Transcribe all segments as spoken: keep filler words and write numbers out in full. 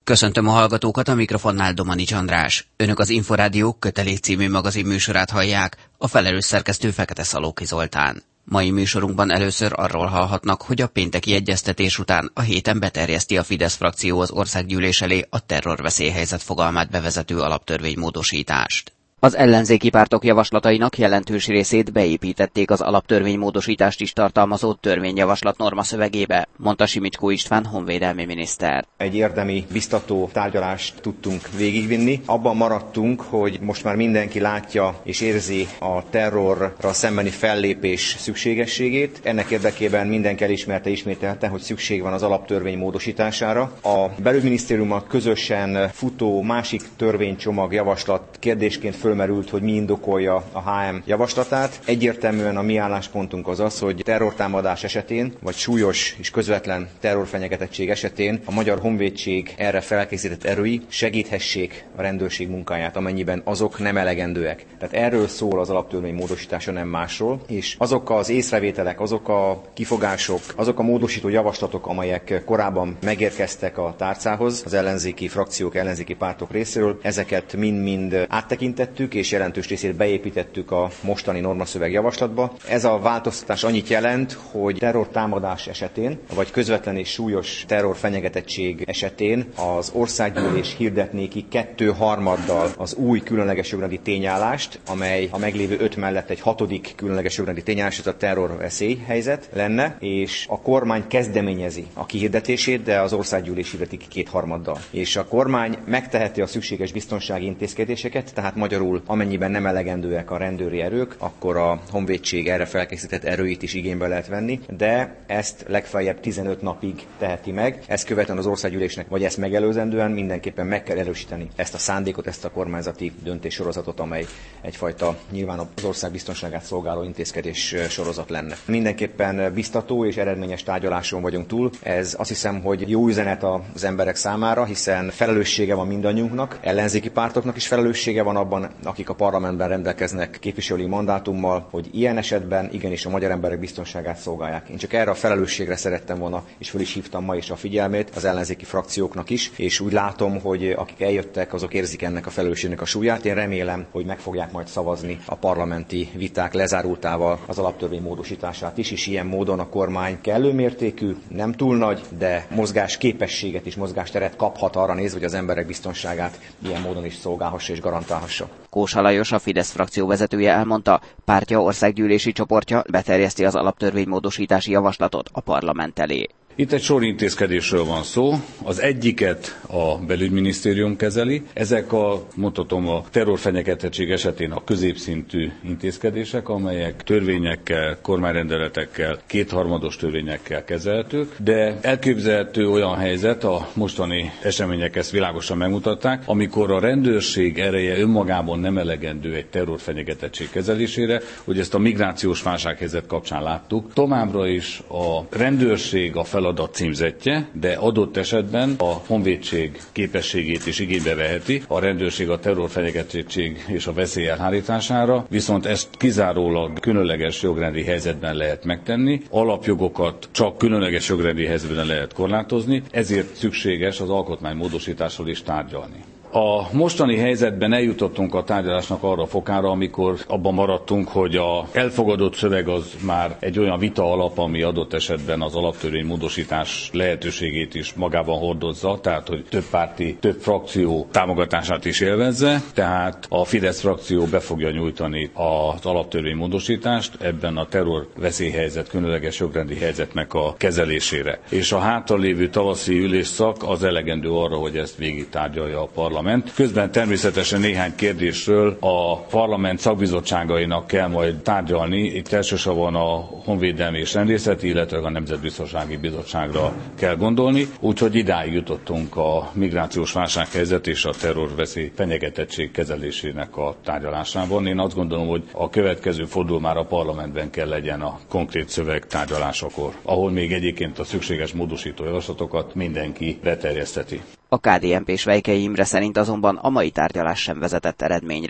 Köszöntöm a hallgatókat, a mikrofonnál Domanics András. Önök az Inforádió Kötelék című magazin műsorát hallják, a felelős szerkesztő Fekete Szalóki Zoltán. Mai műsorunkban először arról hallhatnak, hogy a pénteki egyeztetés után a héten beterjeszti a Fidesz frakció az országgyűlés elé a terrorveszélyhelyzet fogalmát bevezető alaptörvénymódosítást. Az ellenzéki pártok javaslatainak jelentős részét beépítették az alaptörvénymódosítást is tartalmazó törvényjavaslat norma szövegébe, mondta Simicskó István honvédelmi miniszter. Egy érdemi, biztató tárgyalást tudtunk végigvinni. Abban maradtunk, hogy most már mindenki látja és érzi a terrorra szembeni fellépés szükségességét. Ennek érdekében mindenki elismerte, ismételte, hogy szükség van az alaptörvény módosítására. A belügyminisztériummal közösen futó másik törvénycsomag javaslat kérdésként fölmerült, hogy mi indokolja a há em javaslatát. Egyértelműen a mi álláspontunk az az, hogy terrortámadás esetén, vagy súlyos és közvetlen terrorfenyegetettség esetén a Magyar Honvédség erre felkészített erői segíthessék a rendőrség munkáját, amennyiben azok nem elegendőek. Tehát erről szól az alaptörvény módosítása, nem másról, és azok az észrevételek, azok a kifogások, azok a módosító javaslatok, amelyek korábban megérkeztek a tárcához, az ellenzéki frakciók, ellenzéki pártok részéről, ezeket mind-mind áttekintettük, és jelentős részét beépítettük a mostani normaszöveg javaslatba. Ez a változtatás annyit jelent, hogy terrortámadás esetén, vagy közvetlen és súlyos terrorfenyegetettség esetén az országgyűlés hirdetné ki kettő harmaddal az új különleges jogrendű tényállást, amely a meglévő öt mellett egy hatodik különleges jogrendű tényállás, ez a terrorveszélyhelyzet lenne, és a kormány kezdeményezi a kihirdetését, de az országgyűlés hirdeti ki kétharmaddal. És a kormány megteheti a szükséges biztonsági intézkedéseket, tehát magyarul, amennyiben nem elegendőek a rendőri erők, akkor a honvédség erre felkészített erőit is igénybe lehet venni, de ezt legfeljebb tizenöt napig teheti meg. Ezt követően az országgyűlésnek, vagy ezt megelőzendően mindenképpen meg kell erősíteni ezt a szándékot, ezt a kormányzati döntéssorozatot, amely egyfajta nyilván az ország biztonságát szolgáló intézkedés sorozat lenne. Mindenképpen biztató és eredményes tárgyaláson vagyunk túl. Ez azt hiszem, hogy jó üzenet az emberek számára, hiszen felelőssége van mindannyiunknak, ellenzéki pártoknak is felelőssége van abban, akik a parlamentben rendelkeznek képviselői mandátummal, hogy ilyen esetben igenis a magyar emberek biztonságát szolgálják. Én csak erre a felelősségre szerettem volna, és föl is hívtam ma is a figyelmét az ellenzéki frakcióknak is, és úgy látom, hogy akik eljöttek, azok érzik ennek a felelősségnek a súlyát. Én remélem, hogy meg fogják majd szavazni a parlamenti viták lezárultával az alaptörvény módosítását is, és ilyen módon a kormány kellő mértékű, nem túl nagy, de mozgás képességet és mozgásteret kaphat arra nézve, hogy az emberek biztonságát ilyen módon is szolgálhassa és garantálhassa. Kósa Lajos, a Fidesz frakció vezetője elmondta, pártja országgyűlési csoportja beterjeszti az alaptörvénymódosítási javaslatot a parlament elé. Itt egy sor intézkedésről van szó. Az egyiket a belügyminisztérium kezeli. Ezek a, mondhatom, a terrorfenyegetettség esetén a középszintű intézkedések, amelyek törvényekkel, kormányrendeletekkel, kétharmados törvényekkel kezelhetők, de elképzelhető olyan helyzet, a mostani események ezt világosan megmutatták, amikor a rendőrség ereje önmagában nem elegendő egy terrorfenyegetettség kezelésére, hogy ezt a migrációs válsághelyzet kapcsán láttuk. Továbbra is a rendőrség a feladat feladat címzetje, de adott esetben a honvédség képességét is igénybe veheti a rendőrség a terrorfenyegetettség és a veszély elhárítására, viszont ezt kizárólag különleges jogrendi helyzetben lehet megtenni, alapjogokat csak különleges jogrendi helyzetben lehet korlátozni, ezért szükséges az alkotmánymódosításról is tárgyalni. A mostani helyzetben eljutottunk a tárgyalásnak arra a fokára, amikor abban maradtunk, hogy az elfogadott szöveg az már egy olyan vita alap, ami adott esetben az alaptörvény módosítás lehetőségét is magában hordozza, tehát hogy több párti, több frakció támogatását is élvezze, tehát a Fidesz frakció be fogja nyújtani az alaptörvény módosítást ebben a terror veszélyhelyzet, különleges jogrendi helyzetnek a kezelésére. És a hátralévő tavaszi ülésszak az elegendő arra, hogy ezt végig tárgyalja a parlament. Közben természetesen néhány kérdésről a parlament szakbizottságainak kell majd tárgyalni. Itt elsősorban a Honvédelmi és Rendészeti, illetve a Nemzetbiztonsági Bizottságra kell gondolni. Úgyhogy idáig jutottunk a migrációs válsághelyzet és a terrorveszély fenyegetettség kezelésének a tárgyalásában. Én azt gondolom, hogy a következő forduló már a parlamentben kell legyen a konkrét szöveg tárgyalásakor, ahol még egyébként a szükséges módosító javaslatokat mindenki beterjeszteti. A ká dé en pés Vejkely Imre szerint azonban a mai tárgyalás sem vezetett eredményre.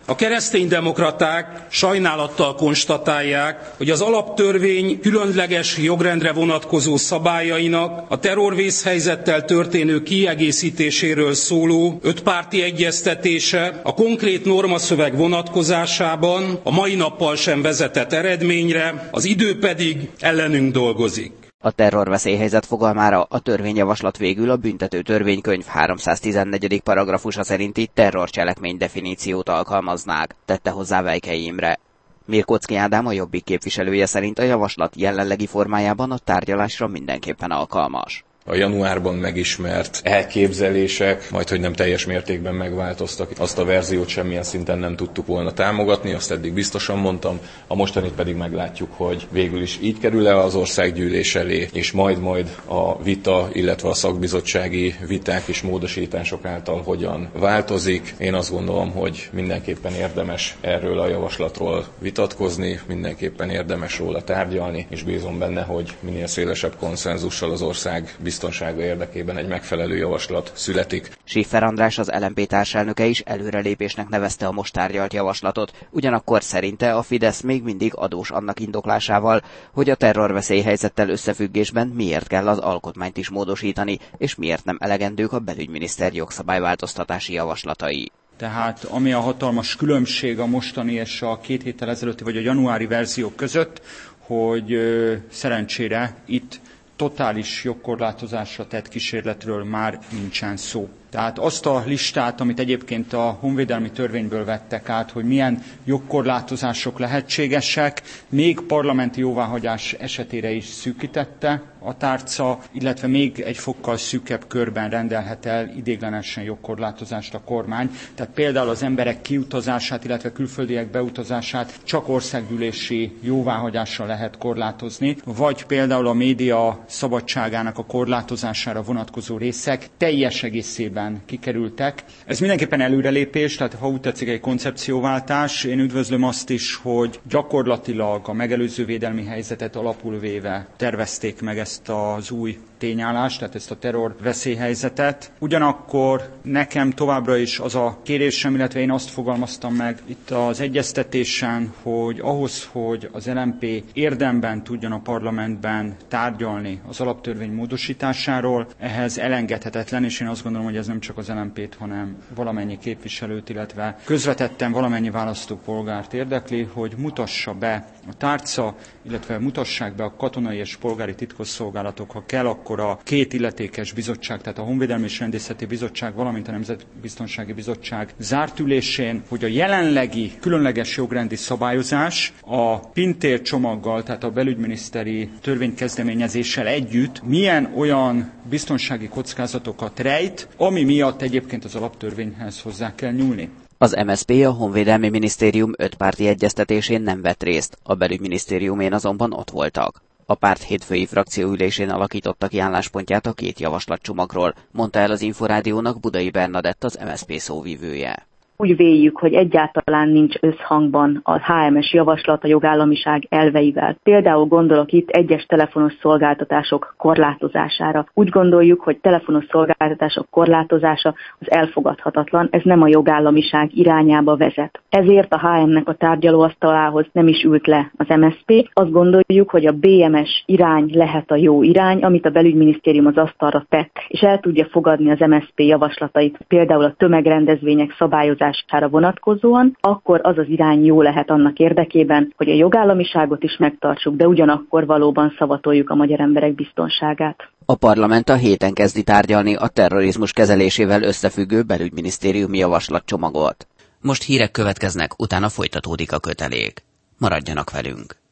A kereszténydemokraták sajnálattal konstatálják, hogy az alaptörvény különleges jogrendre vonatkozó szabályainak a terrorvészhelyzettel történő kiegészítéséről szóló ötpárti egyeztetése a konkrét normaszöveg vonatkozásában a mai nappal sem vezetett eredményre, az idő pedig ellenünk dolgozik. A terrorveszélyhelyzet fogalmára a törvényjavaslat végül a büntető törvénykönyv háromszáztizennegyedik paragrafusa szerinti terrorcselekmény definíciót alkalmaznák, tette hozzá Vejkely Imre. Mirkóczky Ádám, a Jobbik képviselője szerint a javaslat jelenlegi formájában a tárgyalásra mindenképpen alkalmas. A januárban megismert elképzelések, majd hogy nem teljes mértékben megváltoztak. Azt a verziót semmilyen szinten nem tudtuk volna támogatni, azt eddig biztosan mondtam. A mostanit pedig meglátjuk, hogy végül is így kerül-e az országgyűlés elé, és majd-majd a vita, illetve a szakbizottsági viták és módosítások által hogyan változik. Én azt gondolom, hogy mindenképpen érdemes erről a javaslatról vitatkozni, mindenképpen érdemes róla tárgyalni, és bízom benne, hogy minél szélesebb konszenzussal az ország biztonsága érdekében egy megfelelő javaslat születik. Schiffer András, az el em pé társelnöke is előrelépésnek nevezte a most tárgyalt javaslatot, ugyanakkor szerinte a Fidesz még mindig adós annak indoklásával, hogy a terrorveszélyhelyzettel összefüggésben miért kell az alkotmányt is módosítani, és miért nem elegendők a belügyminiszter jogszabályváltoztatási javaslatai. Tehát ami a hatalmas különbség a mostani és a két héttel ezelőtti vagy a januári verziók között, hogy ö, szerencsére itt totális jogkorlátozásra tett kísérletről már nincsen szó. Tehát azt a listát, amit egyébként a honvédelmi törvényből vettek át, hogy milyen jogkorlátozások lehetségesek, még parlamenti jóváhagyás esetére is szűkítette a tárca, illetve még egy fokkal szűkebb körben rendelhet el ideiglenesen jogkorlátozást a kormány. Tehát például az emberek kiutazását, illetve külföldiek beutazását csak országgyűlési jóváhagyással lehet korlátozni, vagy például a média szabadságának a korlátozására vonatkozó részek teljes egészében kikerültek. Ez mindenképpen előrelépés, tehát ha úgy tetszik, egy koncepcióváltás. Én üdvözlöm azt is, hogy gyakorlatilag a megelőző védelmi helyzetet alapul véve tervezték meg ezt az új tényállást, tehát ezt a terror veszélyhelyzetet. Ugyanakkor nekem továbbra is az a kérésem, illetve én azt fogalmaztam meg itt az egyeztetésen, hogy ahhoz, hogy az el em pé érdemben tudjon a parlamentben tárgyalni az alaptörvény módosításáról, ehhez elengedhetetlen, és én azt gondolom, hogy ez nem csak az el em pét, hanem valamennyi képviselőt, illetve közvetetten valamennyi választópolgárt érdekli, hogy mutassa be a tárca, illetve mutassák be a katonai és polgári titkosszolgálatok, ha kell, akkor a két illetékes bizottság, tehát a Honvédelmi és Rendészeti Bizottság, valamint a Nemzetbiztonsági Bizottság zárt ülésén, hogy a jelenlegi különleges jogrendi szabályozás a Pintér csomaggal, tehát a belügyminiszteri törvénykezdeményezéssel együtt milyen olyan biztonsági kockázatokat rejt, ami miatt egyébként az alaptörvényhez hozzá kell nyúlni. Az em es zé pé, a Honvédelmi Minisztérium ötpárti egyeztetésén nem vett részt, a belügyminisztériumén azonban ott voltak. A párt hétfői frakcióülésén alakította ki álláspontját a két javaslatcsomagról, mondta el az Inforádiónak Budai Bernadett, az em es zé pé szóvivője. Úgy véljük, hogy egyáltalán nincs összhangban a há em es javaslat a jogállamiság elveivel. Például gondolok itt egyes telefonos szolgáltatások korlátozására. Úgy gondoljuk, hogy telefonos szolgáltatások korlátozása az elfogadhatatlan, ez nem a jogállamiság irányába vezet. Ezért a há em-nek a tárgyalóasztalához nem is ült le az em es zé pé. Azt gondoljuk, hogy a bé em es irány lehet a jó irány, amit a belügyminisztérium az asztalra tett, és el tudja fogadni az em es zé pé javaslatait, például a tömegrendezvények szabályozására vonatkozóan, akkor az az irány jó lehet annak érdekében, hogy a jogállamiságot is megtartsuk, de ugyanakkor valóban szavatoljuk a magyar emberek biztonságát. A parlament a héten kezdi tárgyalni a terrorizmus kezelésével összefüggő belügyminisztériumi javaslatcsomagot. Most hírek következnek, utána folytatódik a kötelék. Maradjanak velünk!